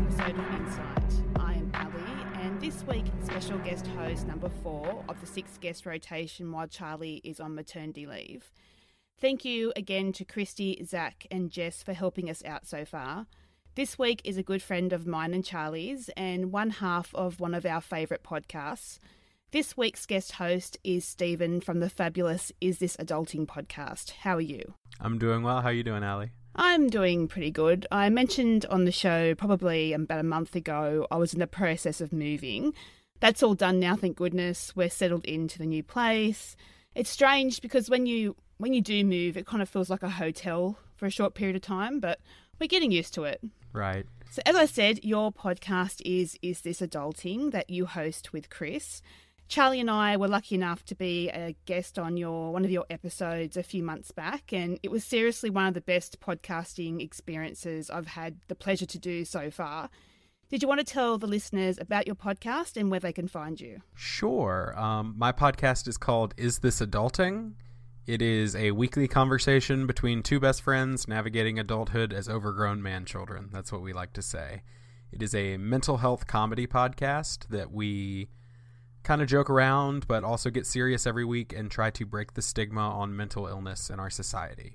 episode of Insight. I am Ali, and this week, special guest host number 4 of the 6th guest rotation while Charlie is on maternity leave. Thank you again to Christy, Zach and Jess for helping us out so far. This week is a good friend of mine and Charlie's and one half of one of our favourite podcasts. This week's guest host is Stephen from the fabulous Is This Adulting podcast. How are you? I'm doing well. How are you doing, Ali? I'm doing pretty good. I mentioned on the show probably about a month ago I was in the process of moving. That's all done now, thank goodness. We're settled into the new place. It's strange because when you do move, it kind of feels like a hotel for a short period of time, but we're getting used to it. Right. So as I said, your podcast is This Adulting that you host with Chris. Charlie and I were lucky enough to be a guest on one of your episodes a few months back, and it was seriously one of the best podcasting experiences I've had the pleasure to do so far. Did you want to tell the listeners about your podcast and where they can find you? Sure. My podcast is called Is This Adulting? It is a weekly conversation between two best friends navigating adulthood as overgrown man-children. That's what we like to say. It is a mental health comedy podcast that we kind of joke around, but also get serious every week and try to break the stigma on mental illness in our society.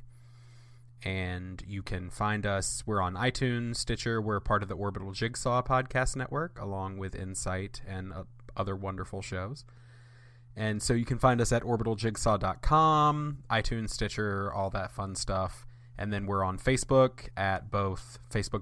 And you can find us, we're on iTunes, Stitcher, we're part of the Orbital Jigsaw podcast network, along with Insight and other wonderful shows. And so you can find us at orbitaljigsaw.com, iTunes, Stitcher, all that fun stuff. And then we're on Facebook at both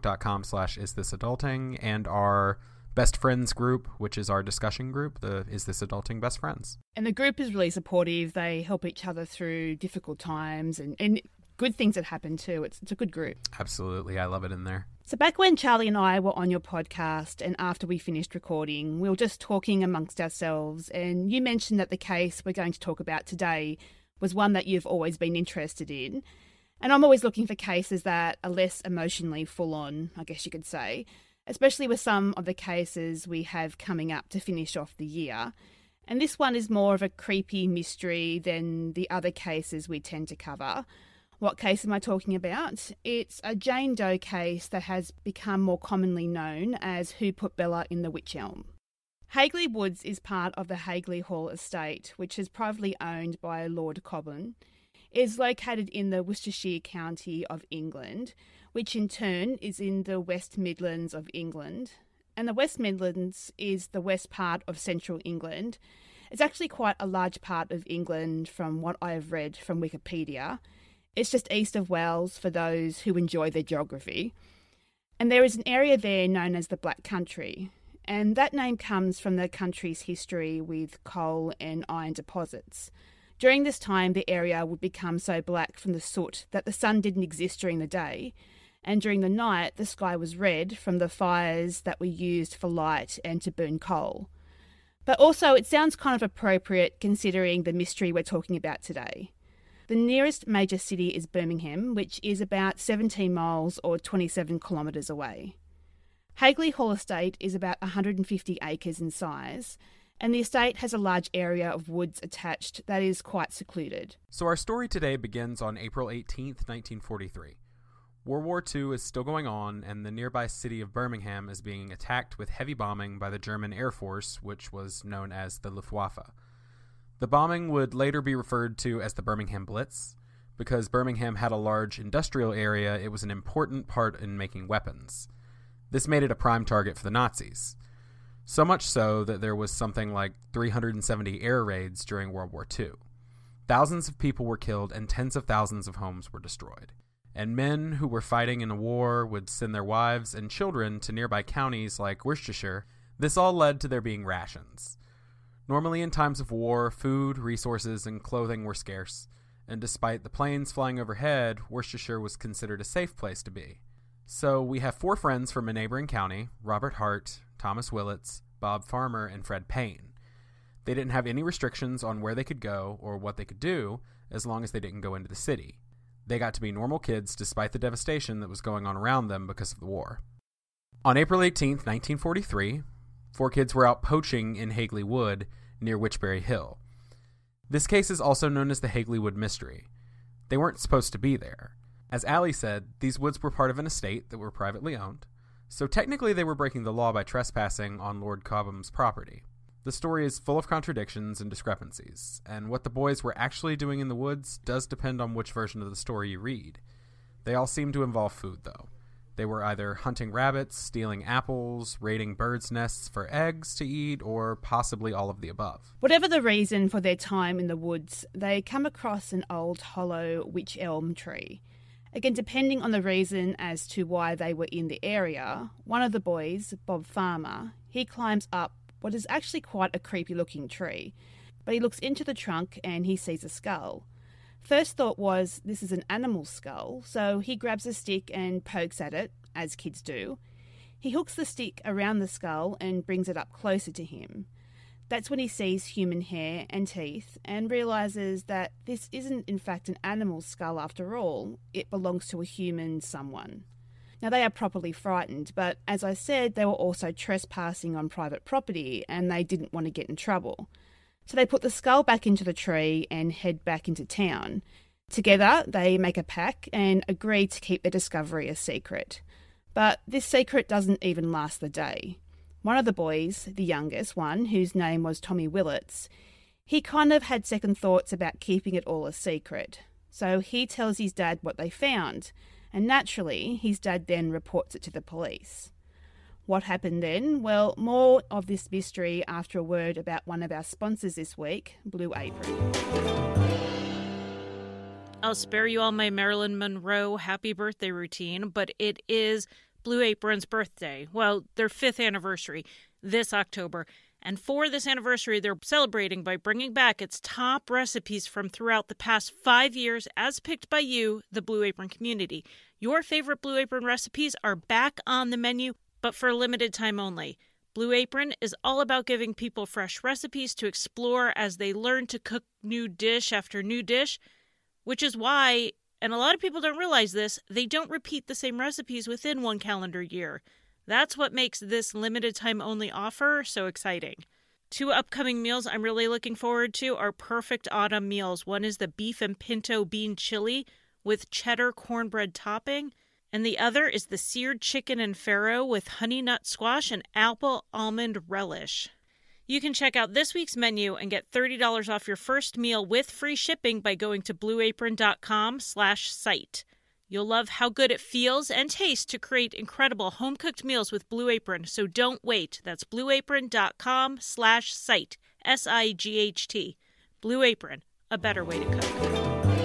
facebook.com/isthisadulting and our Best Friends group, which is our discussion group, the Is This Adulting Best Friends. And the group is really supportive. They help each other through difficult times and good things that happen too. It's a good group. Absolutely. I love it in there. So back when Charlie and I were on your podcast and after we finished recording, we were just talking amongst ourselves, and you mentioned that the case we're going to talk about today was one that you've always been interested in. And I'm always looking for cases that are less emotionally full on, I guess you could say, especially with some of the cases we have coming up to finish off the year. And this one is more of a creepy mystery than the other cases we tend to cover. What case am I talking about? It's a Jane Doe case that has become more commonly known as Who Put Bella in the Wych Elm. Hagley Woods is part of the Hagley Hall estate, which is privately owned by Lord Cobham. It is located in the Worcestershire County of England, which in turn is in the West Midlands of England. And the West Midlands is the west part of central England. It's actually quite a large part of England from what I have read from Wikipedia. It's just east of Wales for those who enjoy their geography. And there is an area there known as the Black Country. And that name comes from the country's history with coal and iron deposits. During this time, the area would become so black from the soot that the sun didn't exist during the day. And during the night, the sky was red from the fires that were used for light and to burn coal. But also, it sounds kind of appropriate considering the mystery we're talking about today. The nearest major city is Birmingham, which is about 17 miles or 27 kilometres away. Hagley Hall Estate is about 150 acres in size, and the estate has a large area of woods attached that is quite secluded. So our story today begins on April 18th, 1943. World War II is still going on, and the nearby city of Birmingham is being attacked with heavy bombing by the German Air Force, which was known as the Luftwaffe. The bombing would later be referred to as the Birmingham Blitz. Because Birmingham had a large industrial area, it was an important part in making weapons. This made it a prime target for the Nazis. So much so that there was something like 370 air raids during World War II. Thousands of people were killed and tens of thousands of homes were destroyed. And men who were fighting in a war would send their wives and children to nearby counties like Worcestershire. This all led to there being rations. Normally in times of war, food, resources, and clothing were scarce, and despite the planes flying overhead, Worcestershire was considered a safe place to be. So we have 4 friends from a neighboring county, Robert Hart, Thomas Willits, Bob Farmer, and Fred Payne. They didn't have any restrictions on where they could go or what they could do as long as they didn't go into the city. They got to be normal kids despite the devastation that was going on around them because of the war. On April 18th, 1943, 4 kids were out poaching in Hagley Wood near Witchbury Hill. This case is also known as the Hagley Wood Mystery. They weren't supposed to be there. As Ali said, these woods were part of an estate that were privately owned. So technically they were breaking the law by trespassing on Lord Cobham's property. The story is full of contradictions and discrepancies, and what the boys were actually doing in the woods does depend on which version of the story you read. They all seem to involve food, though. They were either hunting rabbits, stealing apples, raiding birds' nests for eggs to eat, or possibly all of the above. Whatever the reason for their time in the woods, they come across an old hollow wych elm tree. Again, depending on the reason as to why they were in the area, one of the boys, Bob Farmer, he climbs up what is actually quite a creepy looking tree, but he looks into the trunk and he sees a skull. First thought was this is an animal skull, so he grabs a stick and pokes at it, as kids do. He hooks the stick around the skull and brings it up closer to him. That's when he sees human hair and teeth and realises that this isn't in fact an animal skull after all, it belongs to a human someone. Now they are properly frightened, but as I said, they were also trespassing on private property and they didn't want to get in trouble. So they put the skull back into the tree and head back into town. Together, they make a pact and agree to keep their discovery a secret. But this secret doesn't even last the day. One of the boys, the youngest one, whose name was Tommy Willits, he kind of had second thoughts about keeping it all a secret. So he tells his dad what they found, and naturally, his dad then reports it to the police. What happened then? Well, more of this mystery after a word about one of our sponsors this week, Blue Apron. I'll spare you all my Marilyn Monroe happy birthday routine, but it is Blue Apron's birthday. Well, their 5th anniversary this October. And for this anniversary, they're celebrating by bringing back its top recipes from throughout the past 5 years as picked by you, the Blue Apron community. Your favorite Blue Apron recipes are back on the menu, but for a limited time only. Blue Apron is all about giving people fresh recipes to explore as they learn to cook new dish after new dish, which is why, and a lot of people don't realize this, they don't repeat the same recipes within one calendar year. That's what makes this limited time only offer so exciting. 2 upcoming meals I'm really looking forward to are perfect autumn meals. One is the beef and pinto bean chili with cheddar cornbread topping, and the other is the seared chicken and farro with honey nut squash and apple almond relish. You can check out this week's menu and get $30 off your first meal with free shipping by going to blueapron.com/site. You'll love how good it feels and tastes to create incredible home-cooked meals with Blue Apron, so don't wait. That's blueapron.com/site, SIGHT. Blue Apron, a better way to cook.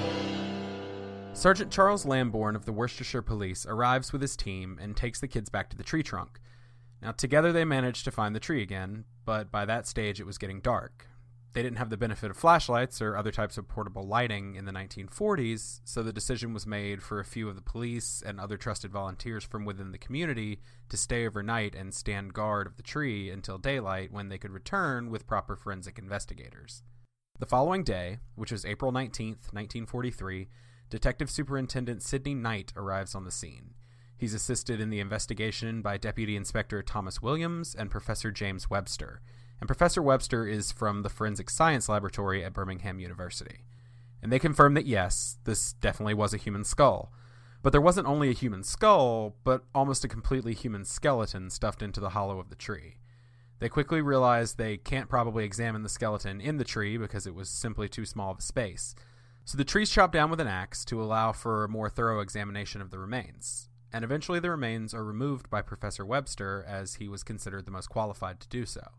Sergeant Charles Lambourne of the Worcestershire Police arrives with his team and takes the kids back to the tree trunk. Now, together they manage to find the tree again, but by that stage it was getting dark. They didn't have the benefit of flashlights or other types of portable lighting in the 1940s, so the decision was made for a few of the police and other trusted volunteers from within the community to stay overnight and stand guard of the tree until daylight, when they could return with proper forensic investigators. The following day, which was April 19th, 1943, Detective Superintendent Sidney Knight arrives on the scene. He's assisted in the investigation by Deputy Inspector Thomas Williams and Professor James Webster. And Professor Webster is from the Forensic Science Laboratory at Birmingham University. And they confirm that yes, this definitely was a human skull. But there wasn't only a human skull, but almost a completely human skeleton stuffed into the hollow of the tree. They quickly realize they can't probably examine the skeleton in the tree because it was simply too small of a space. So the tree's chopped down with an axe to allow for a more thorough examination of the remains. And eventually the remains are removed by Professor Webster, as he was considered the most qualified to do so.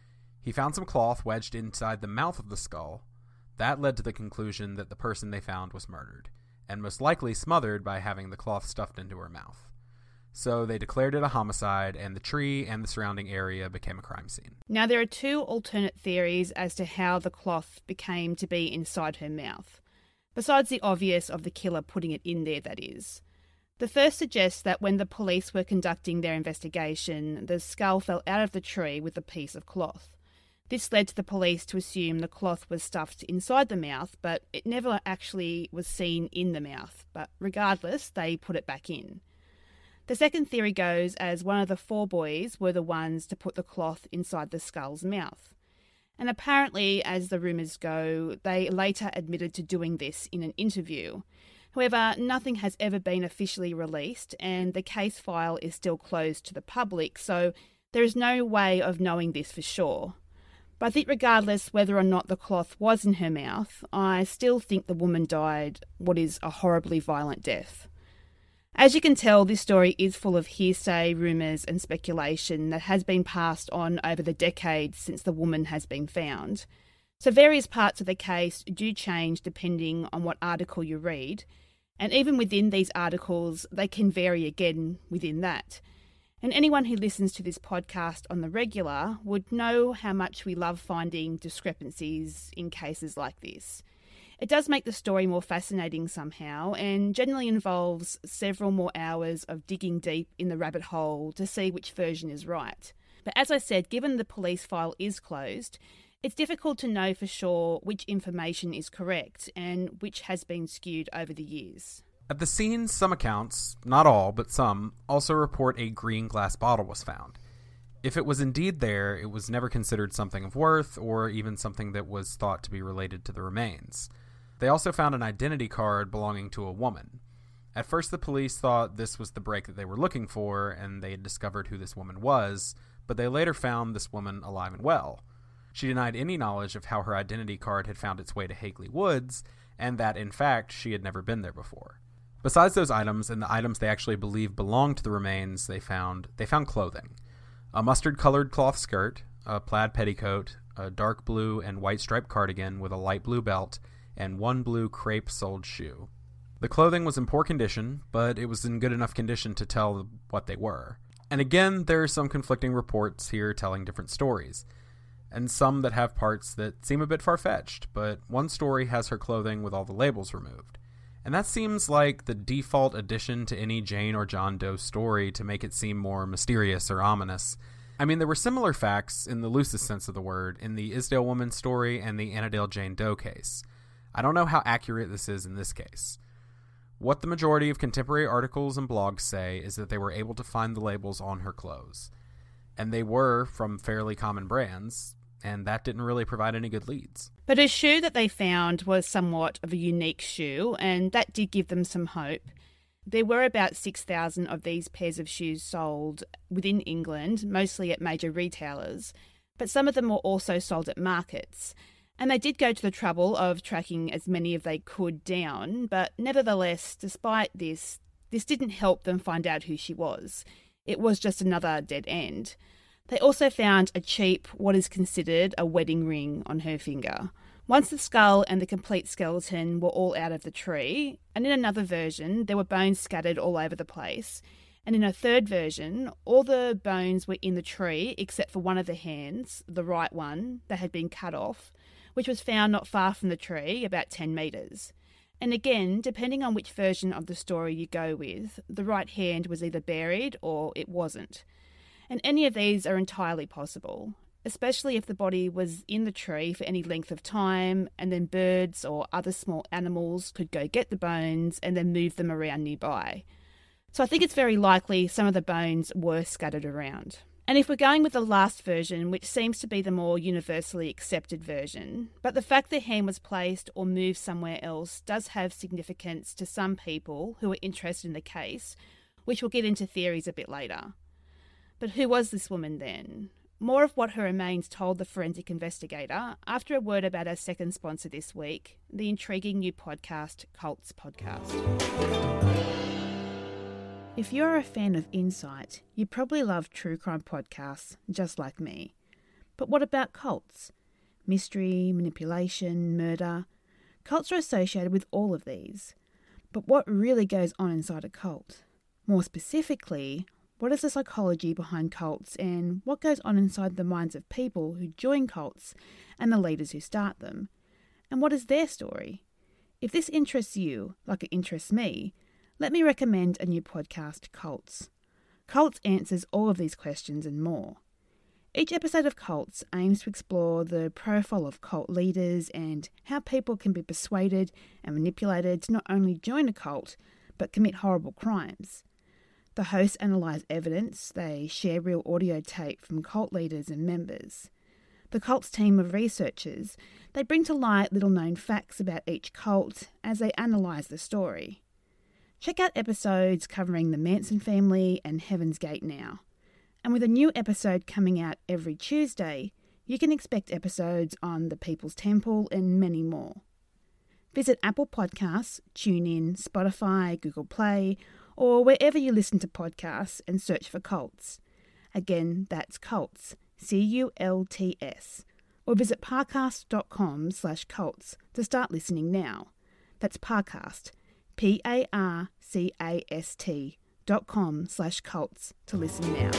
He found some cloth wedged inside the mouth of the skull. That led to the conclusion that the person they found was murdered, and most likely smothered by having the cloth stuffed into her mouth. So they declared it a homicide, and the tree and the surrounding area became a crime scene. Now, there are 2 alternate theories as to how the cloth became to be inside her mouth, besides the obvious of the killer putting it in there, that is. The first suggests that when the police were conducting their investigation, the skull fell out of the tree with a piece of cloth. This led to the police to assume the cloth was stuffed inside the mouth, but it never actually was seen in the mouth. But regardless, they put it back in. The second theory goes as one of the 4 boys were the ones to put the cloth inside the skull's mouth. And apparently, as the rumours go, they later admitted to doing this in an interview. However, nothing has ever been officially released and the case file is still closed to the public, so there is no way of knowing this for sure. But I think regardless whether or not the cloth was in her mouth, I still think the woman died what is a horribly violent death. As you can tell, this story is full of hearsay, rumours and speculation that has been passed on over the decades since the woman has been found. So various parts of the case do change depending on what article you read, and even within these articles, they can vary again within that. And anyone who listens to this podcast on the regular would know how much we love finding discrepancies in cases like this. It does make the story more fascinating somehow and generally involves several more hours of digging deep in the rabbit hole to see which version is right. But as I said, given the police file is closed, it's difficult to know for sure which information is correct and which has been skewed over the years. At the scene, some accounts, not all, but some, also report a green glass bottle was found. If it was indeed there, it was never considered something of worth or even something that was thought to be related to the remains. They also found an identity card belonging to a woman. At first, the police thought this was the break that they were looking for, and they had discovered who this woman was, but they later found this woman alive and well. She denied any knowledge of how her identity card had found its way to Hagley Woods, and that, in fact, she had never been there before. Besides those items, and the items they actually believe belonged to the remains they found clothing. A mustard-colored cloth skirt, a plaid petticoat, a dark blue and white striped cardigan with a light blue belt, and one blue crepe-soled shoe. The clothing was in poor condition, but it was in good enough condition to tell what they were. And again, there are some conflicting reports here telling different stories, and some that have parts that seem a bit far-fetched, but one story has her clothing with all the labels removed. And that seems like the default addition to any Jane or John Doe story to make it seem more mysterious or ominous. I mean, there were similar facts, in the loosest sense of the word, in the Isdale woman story and the Annandale Jane Doe case. I don't know how accurate this is in this case. What the majority of contemporary articles and blogs say is that they were able to find the labels on her clothes. And they were from fairly common brands, and that didn't really provide any good leads. But a shoe that they found was somewhat of a unique shoe, and that did give them some hope. There were about 6,000 of these pairs of shoes sold within England, mostly at major retailers, but some of them were also sold at markets. And they did go to the trouble of tracking as many as they could down, but nevertheless, despite this didn't help them find out who she was. It was just another dead end. They also found a cheap, what is considered a wedding ring on her finger. Once the skull and the complete skeleton were all out of the tree, and in another version, there were bones scattered all over the place, and in a third version, all the bones were in the tree except for one of the hands, the right one, that had been cut off, which was found not far from the tree, about 10 metres. And again, depending on which version of the story you go with, the right hand was either buried or it wasn't. And any of these are entirely possible, especially if the body was in the tree for any length of time, and then birds or other small animals could go get the bones and then move them around nearby. So I think it's very likely some of the bones were scattered around. And if we're going with the last version, which seems to be the more universally accepted version, but the fact the hand was placed or moved somewhere else does have significance to some people who are interested in the case, which we'll get into theories a bit later. But who was this woman then? More of what her remains told the forensic investigator after a word about our second sponsor this week, the intriguing new podcast, Cults Podcast. If you're a fan of Insight, you probably love true crime podcasts, just like me. But what about cults? Mystery, manipulation, murder. Cults are associated with all of these. But what really goes on inside a cult? More specifically, what is the psychology behind cults and what goes on inside the minds of people who join cults and the leaders who start them? And what is their story? If this interests you, like it interests me, let me recommend a new podcast, Cults. Cults answers all of these questions and more. Each episode of Cults aims to explore the profile of cult leaders and how people can be persuaded and manipulated to not only join a cult, but commit horrible crimes. The hosts analyse evidence, they share real audio tape from cult leaders and members. The cult's team of researchers, they bring to light little-known facts about each cult as they analyse the story. Check out episodes covering the Manson family and Heaven's Gate now. And with a new episode coming out every Tuesday, you can expect episodes on the People's Temple and many more. Visit Apple Podcasts, TuneIn, Spotify, Google Play, or wherever you listen to podcasts and search for Cults. Again, that's Cults, CULTS. Or visit parcast.com/cults to start listening now. That's Parcast, PARCAST.com/cults to listen now.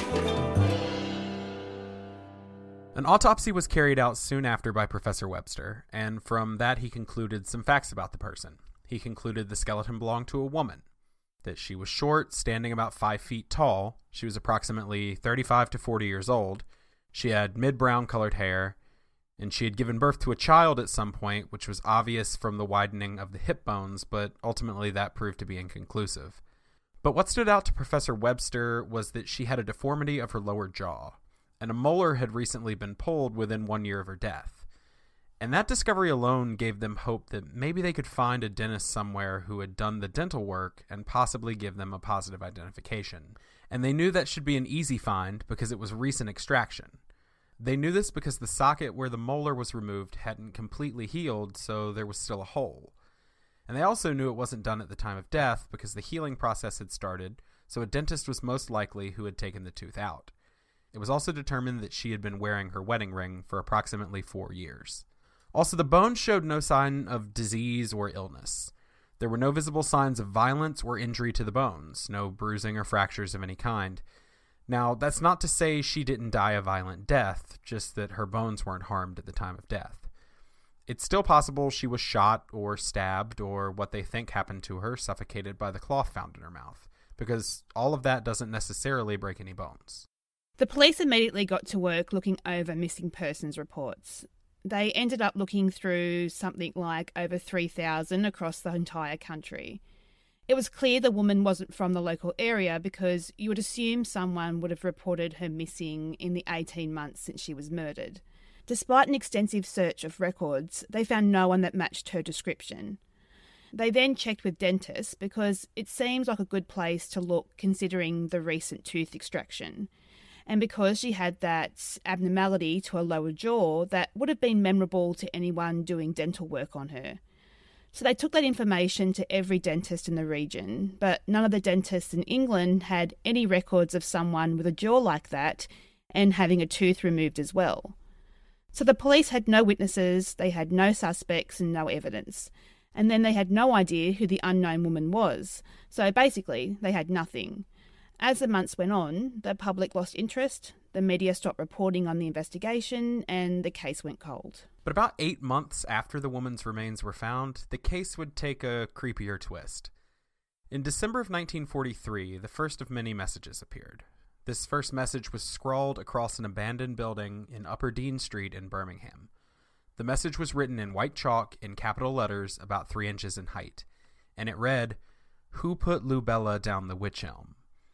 An autopsy was carried out soon after by Professor Webster, and from that he concluded some facts about the person. He concluded the skeleton belonged to a woman, that she was short, standing about 5 feet tall, she was approximately 35 to 40 years old, she had mid-brown colored hair, and she had given birth to a child at some point, which was obvious from the widening of the hip bones, but ultimately that proved to be inconclusive. But what stood out to Professor Webster was that she had a deformity of her lower jaw, and a molar had recently been pulled within 1 year of her death. And that discovery alone gave them hope that maybe they could find a dentist somewhere who had done the dental work and possibly give them a positive identification. And they knew that should be an easy find because it was recent extraction. They knew this because the socket where the molar was removed hadn't completely healed, so there was still a hole. And they also knew it wasn't done at the time of death because the healing process had started, so a dentist was most likely who had taken the tooth out. It was also determined that she had been wearing her wedding ring for approximately 4 years. Also, the bones showed no sign of disease or illness. There were no visible signs of violence or injury to the bones, no bruising or fractures of any kind. Now, that's not to say she didn't die a violent death, just that her bones weren't harmed at the time of death. It's still possible she was shot or stabbed or what they think happened to her, suffocated by the cloth found in her mouth, because all of that doesn't necessarily break any bones. The police immediately got to work looking over missing persons reports. They ended up looking through something like over 3,000 across the entire country. It was clear the woman wasn't from the local area because you would assume someone would have reported her missing in the 18 months since she was murdered. Despite an extensive search of records, they found no one that matched her description. They then checked with dentists because it seems like a good place to look considering the recent tooth extraction. And because she had that abnormality to her lower jaw, that would have been memorable to anyone doing dental work on her. So they took that information to every dentist in the region, but none of the dentists in England had any records of someone with a jaw like that and having a tooth removed as well. So the police had no witnesses, they had no suspects and no evidence. And then they had no idea who the unknown woman was. So basically, they had nothing. As the months went on, the public lost interest, the media stopped reporting on the investigation, and the case went cold. But about 8 months after the woman's remains were found, the case would take a creepier twist. In December of 1943, the first of many messages appeared. This first message was scrawled across an abandoned building in Upper Dean Street in Birmingham. The message was written in white chalk in capital letters about 3 inches in height, and it read, "Who put Lou Bella down the wych elm?"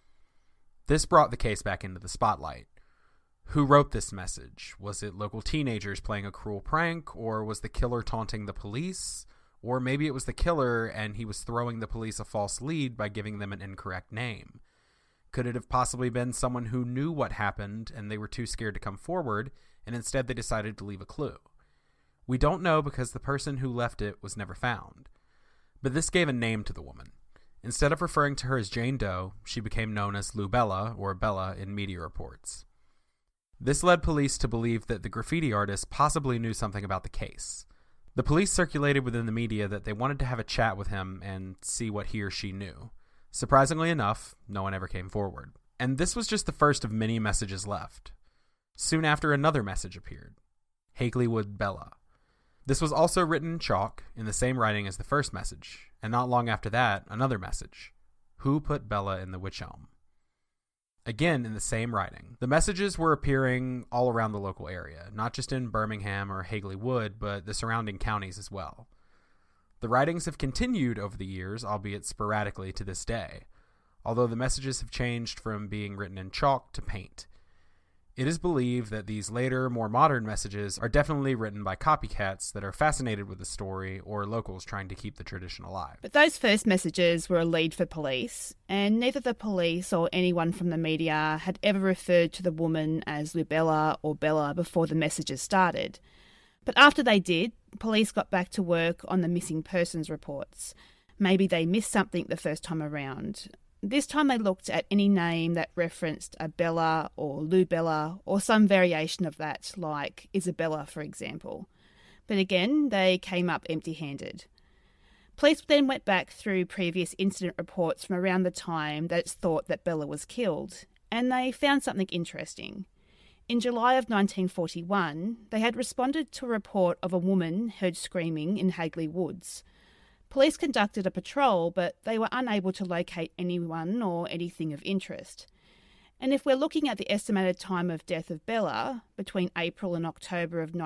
This brought the case back into the spotlight. Who wrote this message? Was it local teenagers playing a cruel prank, or was the killer taunting the police? Or maybe it was the killer and he was throwing the police a false lead by giving them an incorrect name. Could it have possibly been someone who knew what happened and they were too scared to come forward, and instead they decided to leave a clue? We don't know because the person who left it was never found. But this gave a name to the woman. Instead of referring to her as Jane Doe, she became known as Lou Bella, or Bella, in media reports. This led police to believe that the graffiti artist possibly knew something about the case. The police circulated within the media that they wanted to have a chat with him and see what he or she knew. Surprisingly enough, no one ever came forward. And this was just the first of many messages left. Soon after, another message appeared. Hagleywood Bella. This was also written in chalk, in the same writing as the first message, and not long after that, another message. Who put Bella in the wych elm? Again, in the same writing. The messages were appearing all around the local area, not just in Birmingham or Hagley Wood, but the surrounding counties as well. The writings have continued over the years, albeit sporadically to this day, although the messages have changed from being written in chalk to paint. It is believed that these later, more modern messages are definitely written by copycats that are fascinated with the story or locals trying to keep the tradition alive. But those first messages were a lead for police, and neither the police or anyone from the media had ever referred to the woman as Lubella or Bella before the messages started. But after they did, police got back to work on the missing persons reports. Maybe they missed something the first time around. This time they looked at any name that referenced a Bella or Lubella or some variation of that, like Isabella, for example. But again, they came up empty-handed. Police then went back through previous incident reports from around the time that it's thought that Bella was killed, and they found something interesting. In July of 1941, they had responded to a report of a woman heard screaming in Hagley Woods. Police conducted a patrol, but they were unable to locate anyone or anything of interest. And if we're looking at the estimated time of death of Bella, between April and October of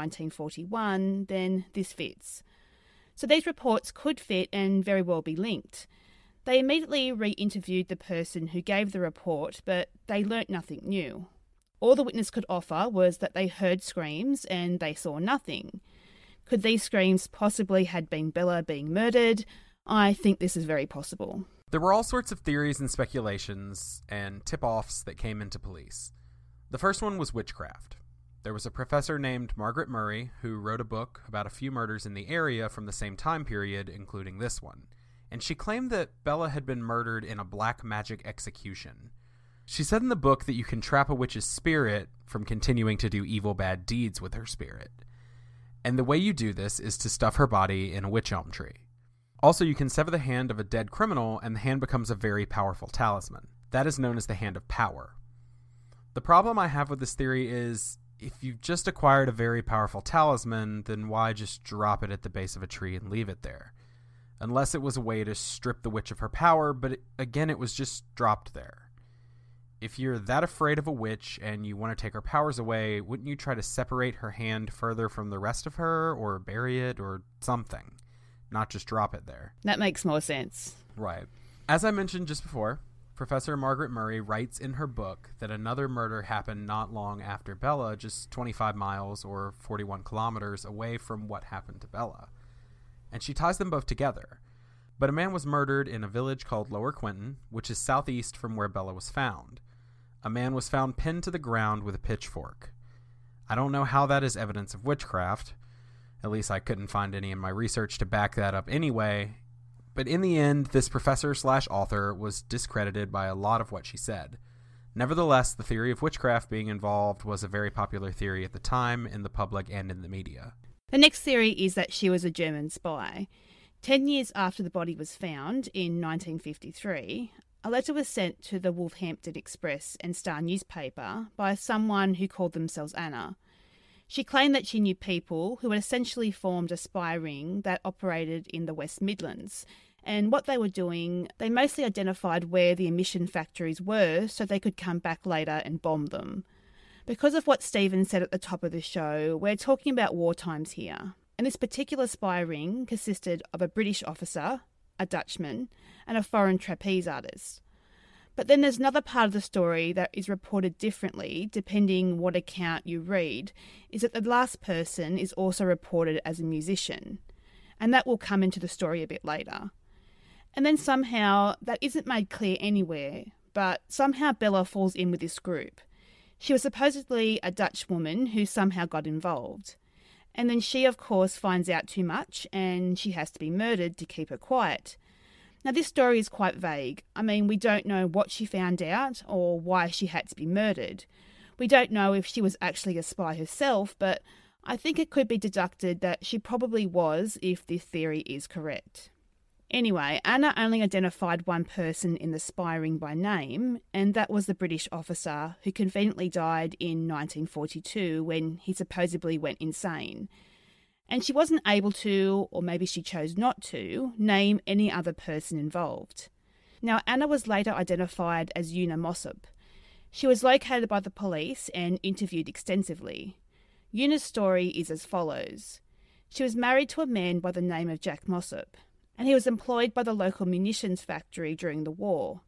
1941, then this fits. So these reports could fit and very well be linked. They immediately re-interviewed the person who gave the report, but they learnt nothing new. All the witness could offer was that they heard screams and they saw nothing. Could these screams possibly had been Bella being murdered? I think this is very possible. There were all sorts of theories and speculations and tip-offs that came into police. The first one was witchcraft. There was a professor named Margaret Murray who wrote a book about a few murders in the area from the same time period, including this one. And she claimed that Bella had been murdered in a black magic execution. She said in the book that you can trap a witch's spirit from continuing to do evil bad deeds with her spirit. And the way you do this is to stuff her body in a witch elm tree. Also, you can sever the hand of a dead criminal and the hand becomes a very powerful talisman. That is known as the Hand of Power. The problem I have with this theory is, if you've just acquired a very powerful talisman, then why just drop it at the base of a tree and leave it there? Unless it was a way to strip the witch of her power, but again, it was just dropped there. If you're that afraid of a witch and you want to take her powers away, wouldn't you try to separate her hand further from the rest of her, or bury it, or something? Not just drop it there. That makes more sense. Right. As I mentioned just before, Professor Margaret Murray writes in her book that another murder happened not long after Bella, just 25 miles or 41 kilometers away from what happened to Bella. And she ties them both together. But a man was murdered in a village called Lower Quinton, which is southeast from where Bella was found. A man was found pinned to the ground with a pitchfork. I don't know how that is evidence of witchcraft. At least I couldn't find any in my research to back that up anyway. But in the end, this professor/author was discredited by a lot of what she said. Nevertheless, the theory of witchcraft being involved was a very popular theory at the time in the public and in the media. The next theory is that she was a German spy. 10 years after the body was found, in 1953, a letter was sent to the Wolverhampton Express and Star newspaper by someone who called themselves Anna. She claimed that she knew people who had essentially formed a spy ring that operated in the West Midlands. And what they were doing, they mostly identified where the emission factories were so they could come back later and bomb them. Because of what Stephen said at the top of the show, we're talking about war times here. And this particular spy ring consisted of a British officer, a Dutchman, and a foreign trapeze artist. But then there's another part of the story that is reported differently depending what account you read, is that the last person is also reported as a musician. And that will come into the story a bit later. And then somehow, that isn't made clear anywhere, but somehow Bella falls in with this group. She was supposedly a Dutch woman who somehow got involved. And then she, of course, finds out too much and she has to be murdered to keep her quiet. Now, this story is quite vague. I mean, we don't know what she found out or why she had to be murdered. We don't know if she was actually a spy herself, but I think it could be deducted that she probably was if this theory is correct. Anyway, Anna only identified one person in the spy ring by name, and that was the British officer who conveniently died in 1942 when he supposedly went insane. And she wasn't able to, or maybe she chose not to, name any other person involved. Now, Anna was later identified as Una Mossop. She was located by the police and interviewed extensively. Una's story is as follows. She was married to a man by the name of Jack Mossop, and he was employed by the local munitions factory during the war.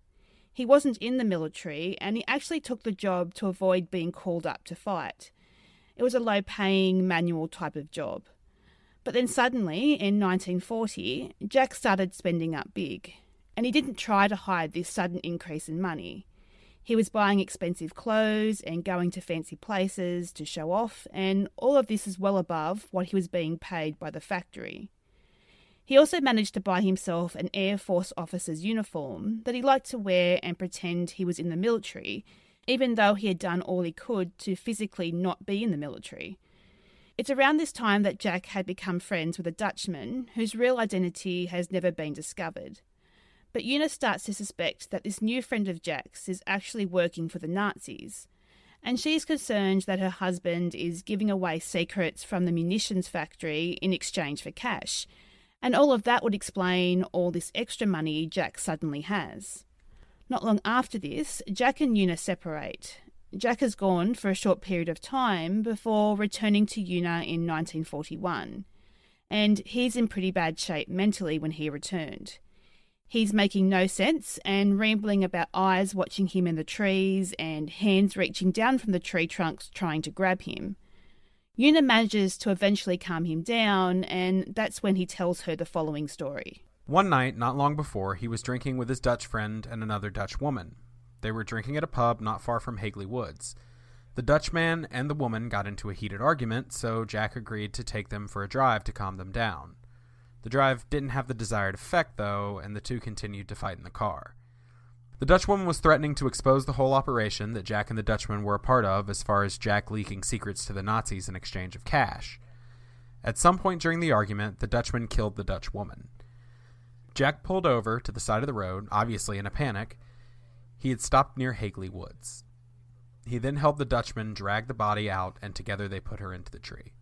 He wasn't in the military, and he actually took the job to avoid being called up to fight. It was a low-paying, manual type of job. But then suddenly, in 1940, Jack started spending up big, and he didn't try to hide this sudden increase in money. He was buying expensive clothes and going to fancy places to show off, and all of this is well above what he was being paid by the factory. He also managed to buy himself an Air Force officer's uniform that he liked to wear and pretend he was in the military, even though he had done all he could to physically not be in the military. It's around this time that Jack had become friends with a Dutchman whose real identity has never been discovered. But Una starts to suspect that this new friend of Jack's is actually working for the Nazis, and she's concerned that her husband is giving away secrets from the munitions factory in exchange for cash, and all of that would explain all this extra money Jack suddenly has. Not long after this, Jack and Una separate. Jack is gone for a short period of time before returning to Una in 1941, and he's in pretty bad shape mentally when he returned. He's making no sense and rambling about eyes watching him in the trees and hands reaching down from the tree trunks trying to grab him. Una manages to eventually calm him down, and that's when he tells her the following story. One night, not long before, he was drinking with his Dutch friend and another Dutch woman. They were drinking at a pub not far from Hagley Woods. The Dutchman and the woman got into a heated argument, so Jack agreed to take them for a drive to calm them down. The drive didn't have the desired effect, though, and the two continued to fight in the car. The Dutchwoman was threatening to expose the whole operation that Jack and the Dutchman were a part of, as far as Jack leaking secrets to the Nazis in exchange of cash. At some point during the argument, the Dutchman killed the Dutchwoman. Jack pulled over to the side of the road, obviously in a panic. He had stopped near Hagley Woods. He then helped the Dutchman drag the body out, and together they put her into the tree.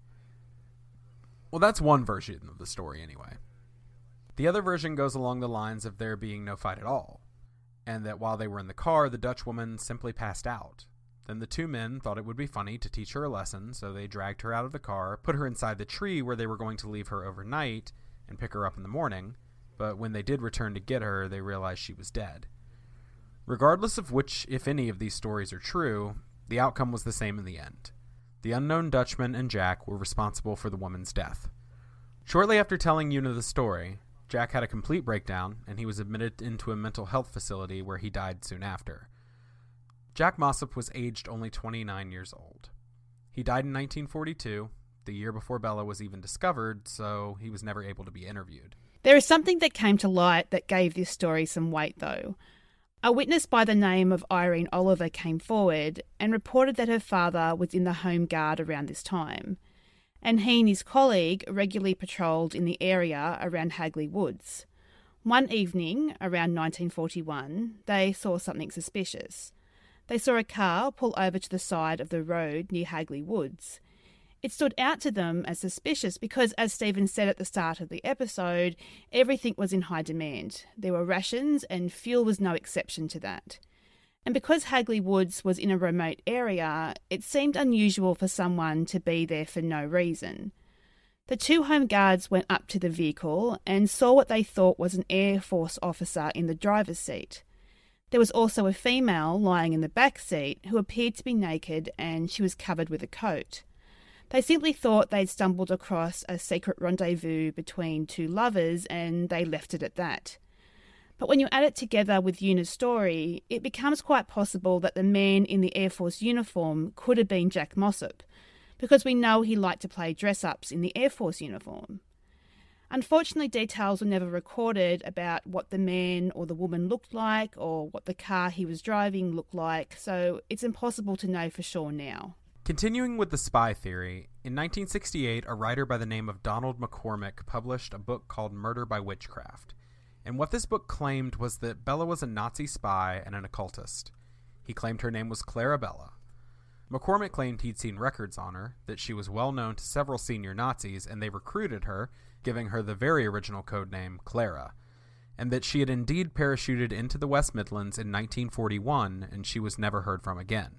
Well, that's one version of the story anyway. The other version goes along the lines of there being no fight at all, and that while they were in the car, the Dutchwoman simply passed out. Then the two men thought it would be funny to teach her a lesson, so they dragged her out of the car, put her inside the tree where they were going to leave her overnight and pick her up in the morning, but when they did return to get her, they realized she was dead. Regardless of which, if any, of these stories are true, the outcome was the same in the end. The unknown Dutchman and Jack were responsible for the woman's death. Shortly after telling Una the story, Jack had a complete breakdown, and he was admitted into a mental health facility where he died soon after. Jack Mossop was aged only 29 years old. He died in 1942, the year before Bella was even discovered, so he was never able to be interviewed. There is something that came to light that gave this story some weight, though. A witness by the name of Irene Oliver came forward and reported that her father was in the Home Guard around this time, and he and his colleague regularly patrolled in the area around Hagley Woods. One evening, around 1941, they saw something suspicious. They saw a car pull over to the side of the road near Hagley Woods. It stood out to them as suspicious because, as Stephen said at the start of the episode, everything was in high demand. There were rations and fuel was no exception to that. And because Hagley Woods was in a remote area, it seemed unusual for someone to be there for no reason. The two Home Guards went up to the vehicle and saw what they thought was an Air Force officer in the driver's seat. There was also a female lying in the back seat who appeared to be naked, and she was covered with a coat. They simply thought they'd stumbled across a secret rendezvous between two lovers, and they left it at that. But when you add it together with Una's story, it becomes quite possible that the man in the Air Force uniform could have been Jack Mossop, because we know he liked to play dress-ups in the Air Force uniform. Unfortunately, details were never recorded about what the man or the woman looked like or what the car he was driving looked like, so it's impossible to know for sure now. Continuing with the spy theory, in 1968, a writer by the name of Donald McCormick published a book called Murder by Witchcraft. And what this book claimed was that Bella was a Nazi spy and an occultist. He claimed her name was Clara Bella. McCormick claimed he'd seen records on her, that she was well known to several senior Nazis, and they recruited her, giving her the very original codename Clara, and that she had indeed parachuted into the West Midlands in 1941, and she was never heard from again.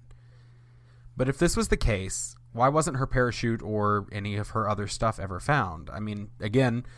But if this was the case, why wasn't her parachute or any of her other stuff ever found? I mean, again,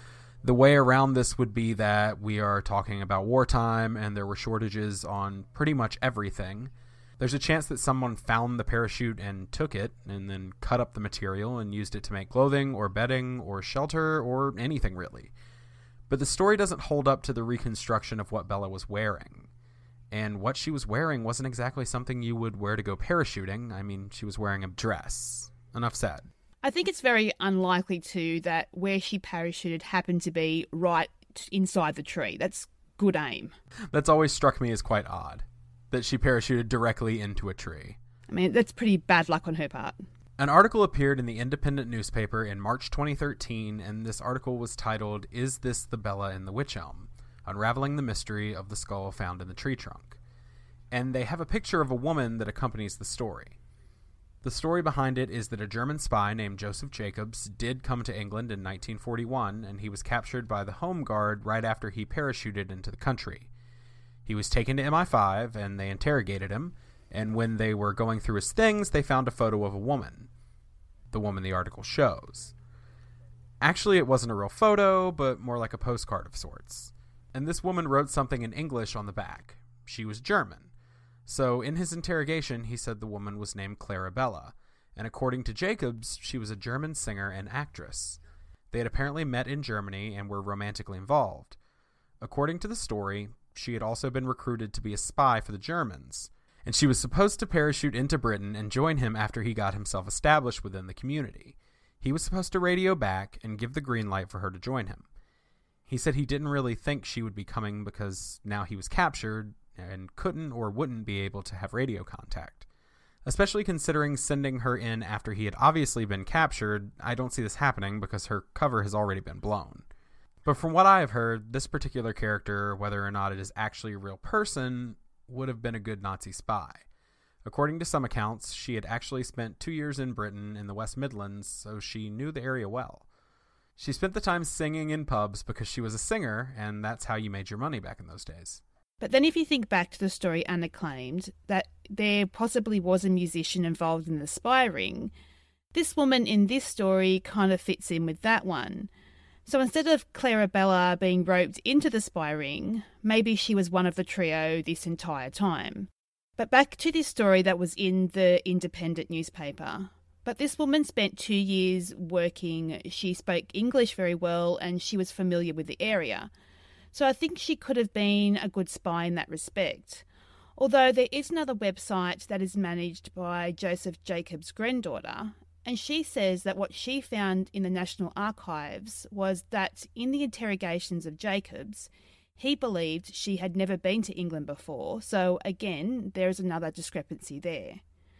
The way around this would be that we are talking about wartime and there were shortages on pretty much everything. There's a chance that someone found the parachute and took it and then cut up the material and used it to make clothing or bedding or shelter or anything really. But the story doesn't hold up to the reconstruction of what Bella was wearing. And what she was wearing wasn't exactly something you would wear to go parachuting. I mean, she was wearing a dress. Enough said. I think it's very unlikely, too, that where she parachuted happened to be right inside the tree. That's good aim. That's always struck me as quite odd, that she parachuted directly into a tree. I mean, that's pretty bad luck on her part. An article appeared in the Independent newspaper in March 2013, and this article was titled, "Is This the Bella in the Wych Elm? Unraveling the Mystery of the Skull Found in the Tree Trunk." And they have a picture of a woman that accompanies the story. The story behind it is that a German spy named Joseph Jacobs did come to England in 1941, and he was captured by the Home Guard right after he parachuted into the country. He was taken to MI5, and they interrogated him, and when they were going through his things, they found a photo of a woman. The woman the article shows. Actually, it wasn't a real photo, but more like a postcard of sorts. And this woman wrote something in English on the back. She was German. So in his interrogation, he said the woman was named Clarabella, and according to Jacobs, she was a German singer and actress. They had apparently met in Germany and were romantically involved. According to the story, she had also been recruited to be a spy for the Germans, and she was supposed to parachute into Britain and join him after he got himself established within the community. He was supposed to radio back and give the green light for her to join him. He said he didn't really think she would be coming because now he was captured and couldn't or wouldn't be able to have radio contact. Especially considering sending her in after he had obviously been captured, I don't see this happening because her cover has already been blown. But from what I have heard, this particular character, whether or not it is actually a real person, would have been a good Nazi spy. According to some accounts, she had actually spent 2 years in Britain in the West Midlands, so she knew the area well. She spent the time singing in pubs because she was a singer, and that's how you made your money back in those days. But then if you think back to the story Anna claimed, that there possibly was a musician involved in the spy ring, this woman in this story kind of fits in with that one. So instead of Clarabella being roped into the spy ring, maybe she was one of the trio this entire time. But back to this story that was in the Independent newspaper. But this woman spent 2 years working. She spoke English very well and she was familiar with the area. So I think she could have been a good spy in that respect. Although there is another website that is managed by Joseph Jacobs' granddaughter, and she says that what she found in the National Archives was that in the interrogations of Jacobs, he believed she had never been to England before, so again, there is another discrepancy there.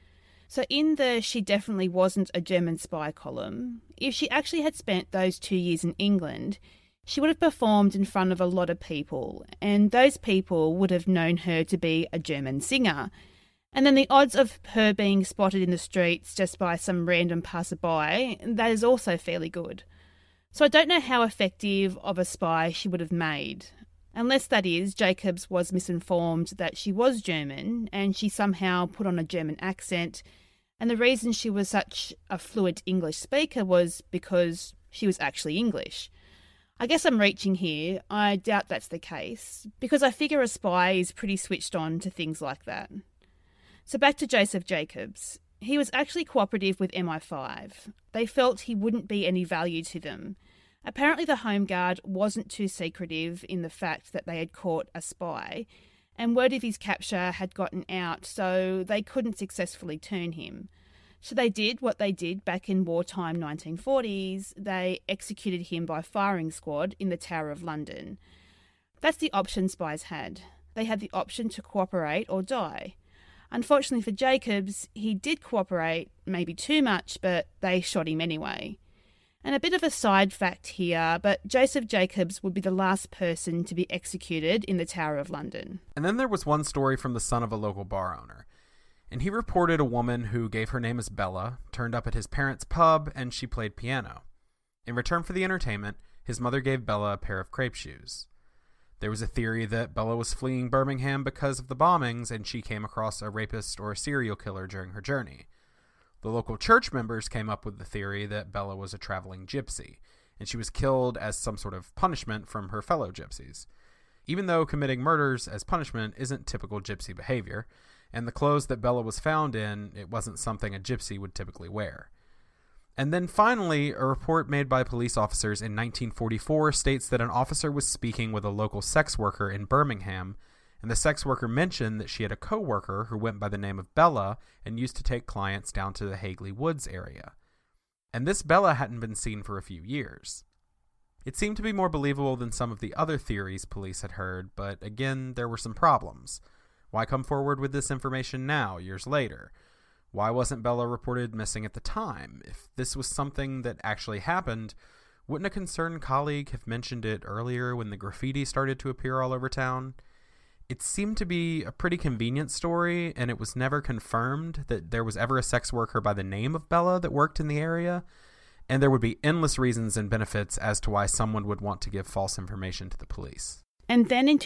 So in the "she definitely wasn't a German spy" column, if she actually had spent those 2 years in England, she would have performed in front of a lot of people, and those people would have known her to be a German singer. And then the odds of her being spotted in the streets just by some random passerby, that is also fairly good. So I don't know how effective of a spy she would have made. Unless, that is, Jacobs was misinformed that she was German and she somehow put on a German accent, and the reason she was such a fluent English speaker was because she was actually English. I guess I'm reaching here. I doubt that's the case, because I figure a spy is pretty switched on to things like that. So back to Joseph Jacobs. He was actually cooperative with MI5. They felt he wouldn't be any value to them. Apparently the Home Guard wasn't too secretive in the fact that they had caught a spy, and word of his capture had gotten out, so they couldn't successfully turn him. So they did what they did back in wartime 1940s. They executed him by firing squad in the Tower of London. That's the option spies had. They had the option to cooperate or die. Unfortunately for Jacobs, he did cooperate, maybe too much, but they shot him anyway. And a bit of a side fact here, but Joseph Jacobs would be the last person to be executed in the Tower of London. And then there was one story from the son of a local bar owner. And he reported a woman who gave her name as Bella, turned up at his parents' pub, and she played piano. In return for the entertainment, his mother gave Bella a pair of crepe shoes. There was a theory that Bella was fleeing Birmingham because of the bombings, and she came across a rapist or a serial killer during her journey. The local church members came up with the theory that Bella was a traveling gypsy, and she was killed as some sort of punishment from her fellow gypsies. Even though committing murders as punishment isn't typical gypsy behavior, and the clothes that Bella was found in, it wasn't something a gypsy would typically wear. And then finally, a report made by police officers in 1944 states that an officer was speaking with a local sex worker in Birmingham, and the sex worker mentioned that she had a co-worker who went by the name of Bella and used to take clients down to the Hagley Woods area. And this Bella hadn't been seen for a few years. It seemed to be more believable than some of the other theories police had heard, but again, there were some problems. Why come forward with this information now, years later? Why wasn't Bella reported missing at the time? If this was something that actually happened, wouldn't a concerned colleague have mentioned it earlier when the graffiti started to appear all over town? It seemed to be a pretty convenient story, and it was never confirmed that there was ever a sex worker by the name of Bella that worked in the area, and there would be endless reasons and benefits as to why someone would want to give false information to the police. And then in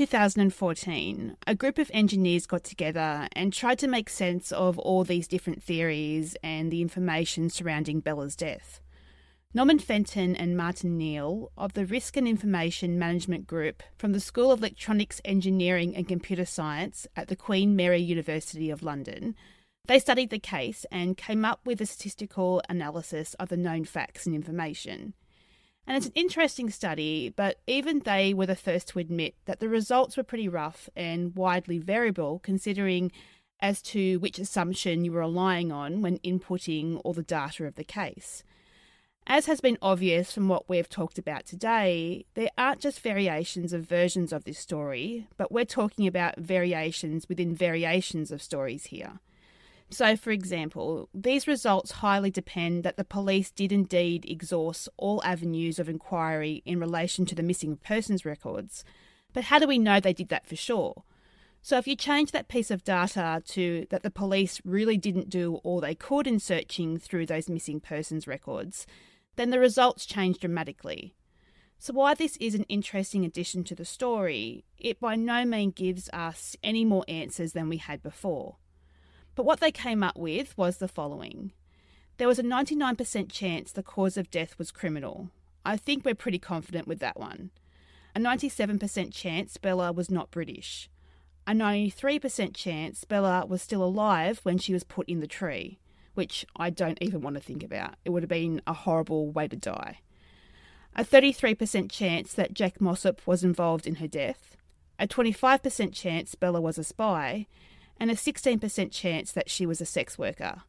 2014, a group of engineers got together and tried to make sense of all these different theories and the information surrounding Bella's death. Norman Fenton and Martin Neal of the Risk and Information Management Group from the School of Electronics Engineering and Computer Science at the Queen Mary University of London, they studied the case and came up with a statistical analysis of the known facts and information. And it's an interesting study, but even they were the first to admit that the results were pretty rough and widely variable considering as to which assumption you were relying on when inputting all the data of the case. As has been obvious from what we've talked about today, there aren't just variations of versions of this story, but we're talking about variations within variations of stories here. So, for example, these results highly depend that the police did indeed exhaust all avenues of inquiry in relation to the missing persons records. But how do we know they did that for sure? So if you change that piece of data to that the police really didn't do all they could in searching through those missing persons records, then the results change dramatically. So while this is an interesting addition to the story, it by no means gives us any more answers than we had before. But what they came up with was the following. There was a 99% chance the cause of death was criminal. I think we're pretty confident with that one. A 97% chance Bella was not British. A 93% chance Bella was still alive when she was put in the tree, which I don't even want to think about. It would have been a horrible way to die. A 33% chance that Jack Mossop was involved in her death. A 25% chance Bella was a spy. And a 16% chance that she was a sex worker.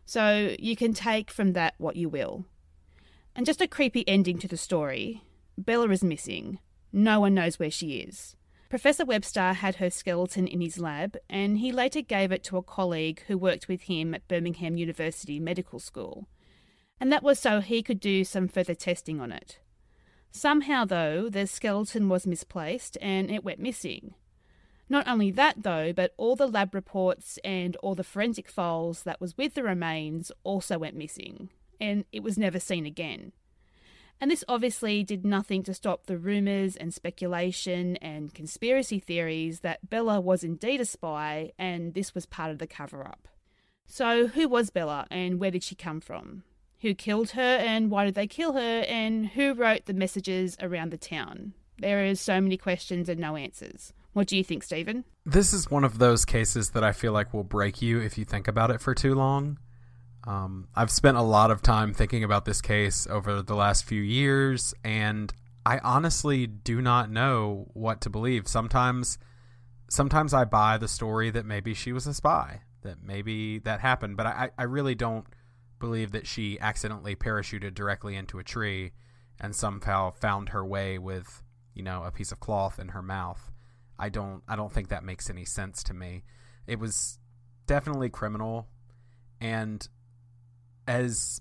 So you can take from that what you will. And just a creepy ending to the story. Bella is missing. No one knows where she is. Professor Webster had her skeleton in his lab, and he later gave it to a colleague who worked with him at Birmingham University Medical School. And that was so he could do some further testing on it. Somehow, though, the skeleton was misplaced and it went missing. Not only that, though, but all the lab reports and all the forensic files that was with the remains also went missing, and it was never seen again. And this obviously did nothing to stop the rumours and speculation and conspiracy theories that Bella was indeed a spy and this was part of the cover-up. So who was Bella and where did she come from? Who killed her and why did they kill her? And who wrote the messages around the town? There are so many questions and no answers. What do you think, Stephen? This is one of those cases that I feel like will break you if you think about it for too long. I've spent a lot of time thinking about this case over the last few years, and I honestly do not know what to believe. Sometimes I buy the story that maybe she was a spy, that maybe that happened, but I really don't believe that she accidentally parachuted directly into a tree and somehow found her way with, a piece of cloth in her mouth. I don't think that makes any sense to me. It was definitely criminal, and as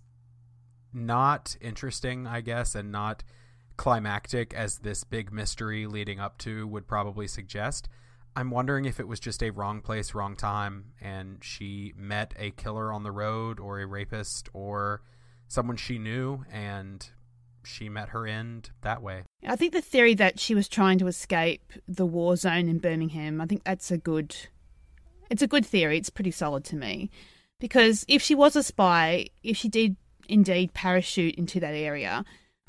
not interesting, I guess, and not climactic as this big mystery leading up to would probably suggest, I'm wondering if it was just a wrong place, wrong time, and she met a killer on the road or a rapist or someone she knew, and she met her end that way. I think the theory that she was trying to escape the war zone in Birmingham, I think it's a good theory. It's pretty solid to me. Because if she was a spy, if she did indeed parachute into that area,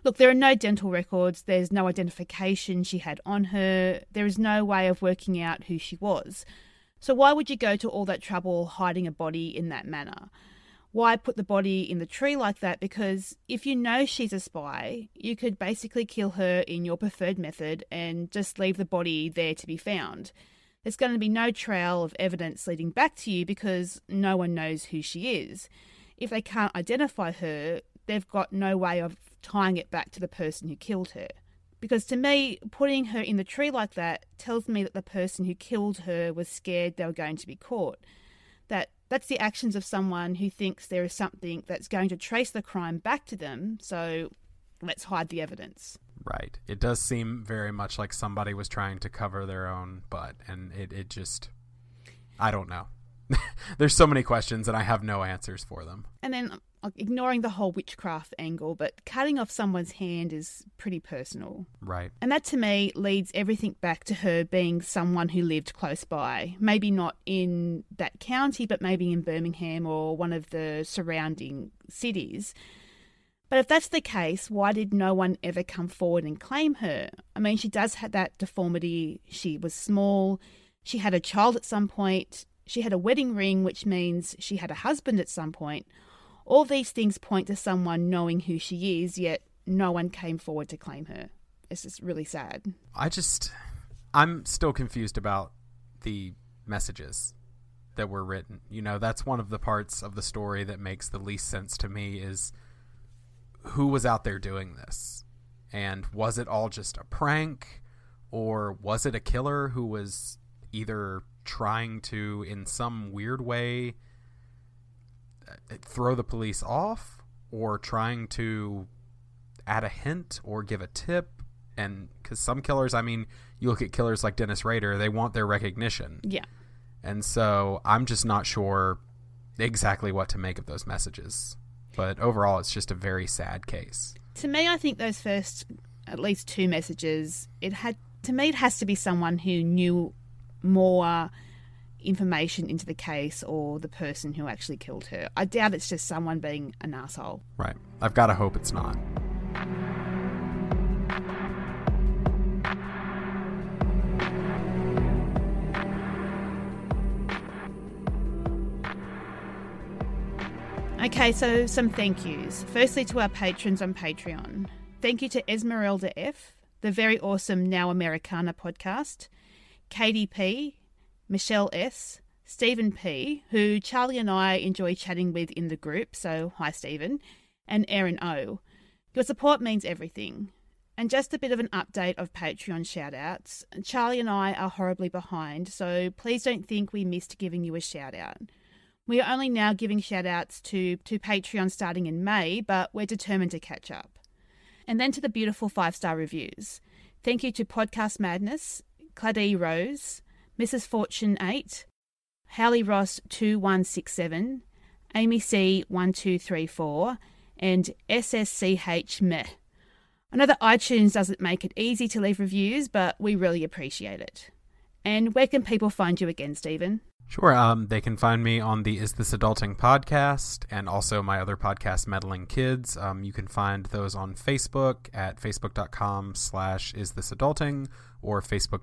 Look, there are no dental records, there's no identification she had on her, there is no way of working out who she was. So why would you go to all that trouble hiding a body in that manner? Why put the body in the tree like that? Because if you know she's a spy, you could basically kill her in your preferred method and just leave the body there to be found. There's going to be no trail of evidence leading back to you because no one knows who she is. If they can't identify her, they've got no way of tying it back to the person who killed her. Because to me, putting her in the tree like that tells me that the person who killed her was scared they were going to be caught. That's the actions of someone who thinks there is something that's going to trace the crime back to them, so let's hide the evidence. Right. It does seem very much like somebody was trying to cover their own butt, and it just... I don't know. There's so many questions, and I have no answers for them. And then, ignoring the whole witchcraft angle, but cutting off someone's hand is pretty personal. Right. And that, to me, leads everything back to her being someone who lived close by. Maybe not in that county, but maybe in Birmingham or one of the surrounding cities. But if that's the case, why did no one ever come forward and claim her? I mean, she does have that deformity. She was small. She had a child at some point. She had a wedding ring, which means she had a husband at some point. All these things point to someone knowing who she is, yet no one came forward to claim her. It's just really sad. I'm still confused about the messages that were written. You know, that's one of the parts of the story that makes the least sense to me is who was out there doing this? And was it all just a prank? Or was it a killer who was either trying to, in some weird way, throw the police off, or trying to add a hint or give a tip? And because some killers, I mean, you look at killers like Dennis Rader, they want their recognition. Yeah. And so I'm just not sure exactly what to make of those messages. But overall, it's just a very sad case. To me, I think those first at least two messages, it has to be someone who knew more information into the case or the person who actually killed her. I doubt it's just someone being an asshole. Right. I've got to hope it's not. Okay, so some thank yous. Firstly, to our patrons on Patreon. Thank you to Esmeralda F., the very awesome Now Americana podcast, Katie P., Michelle S., Stephen P., who Charlie and I enjoy chatting with in the group, so hi Stephen, and Erin O. Your support means everything. And just a bit of an update of Patreon shout-outs. Charlie and I are horribly behind, so please don't think we missed giving you a shout-out. We are only now giving shout-outs to Patreon starting in May, but we're determined to catch up. And then to the beautiful 5-star reviews. Thank you to Podcast Madness, Claudie Rose, Mrs. Fortune 8, Hallie Ross 2167, Amy C 1234, and SSCH Meh. I know that iTunes doesn't make it easy to leave reviews, but we really appreciate it. And where can people find you again, Stephen? Sure. They can find me on the Is This Adulting podcast and also my other podcast, Meddling Kids. You can find those on Facebook at facebook.com/isthisadulting or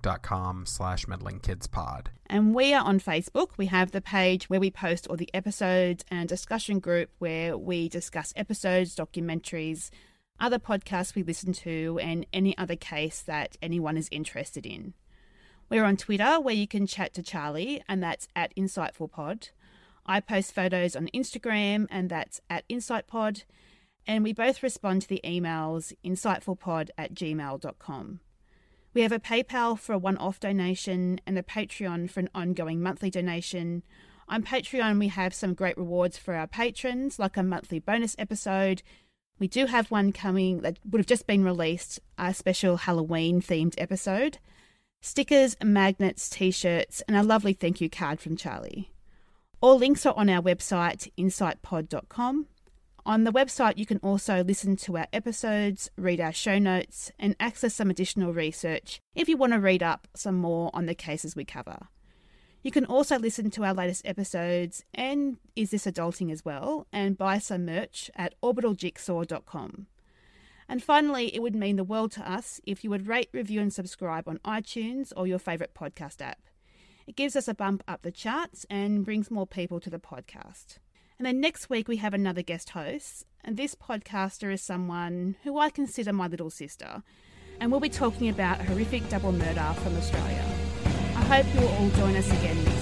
facebook.com/meddlingkidspod. And we are on Facebook. We have the page where we post all the episodes and discussion group where we discuss episodes, documentaries, other podcasts we listen to, and any other case that anyone is interested in. We're on Twitter, where you can chat to Charlie, and that's at InsightfulPod. I post photos on Instagram, and that's at InsightPod. And we both respond to the emails insightfulpod@gmail.com. We have a PayPal for a one-off donation and a Patreon for an ongoing monthly donation. On Patreon, we have some great rewards for our patrons, like a monthly bonus episode. We do have one coming that would have just been released, a special Halloween-themed episode. Stickers, magnets, t-shirts, and a lovely thank you card from Charlie. All links are on our website, insightpod.com. On the website, you can also listen to our episodes, read our show notes, and access some additional research if you want to read up some more on the cases we cover. You can also listen to our latest episodes and Is This Adulting as well, and buy some merch at orbitaljigsaw.com. And finally, it would mean the world to us if you would rate, review and subscribe on iTunes or your favourite podcast app. It gives us a bump up the charts and brings more people to the podcast. And then next week we have another guest host, and this podcaster is someone who I consider my little sister, and we'll be talking about a horrific double murder from Australia. I hope you will all join us again next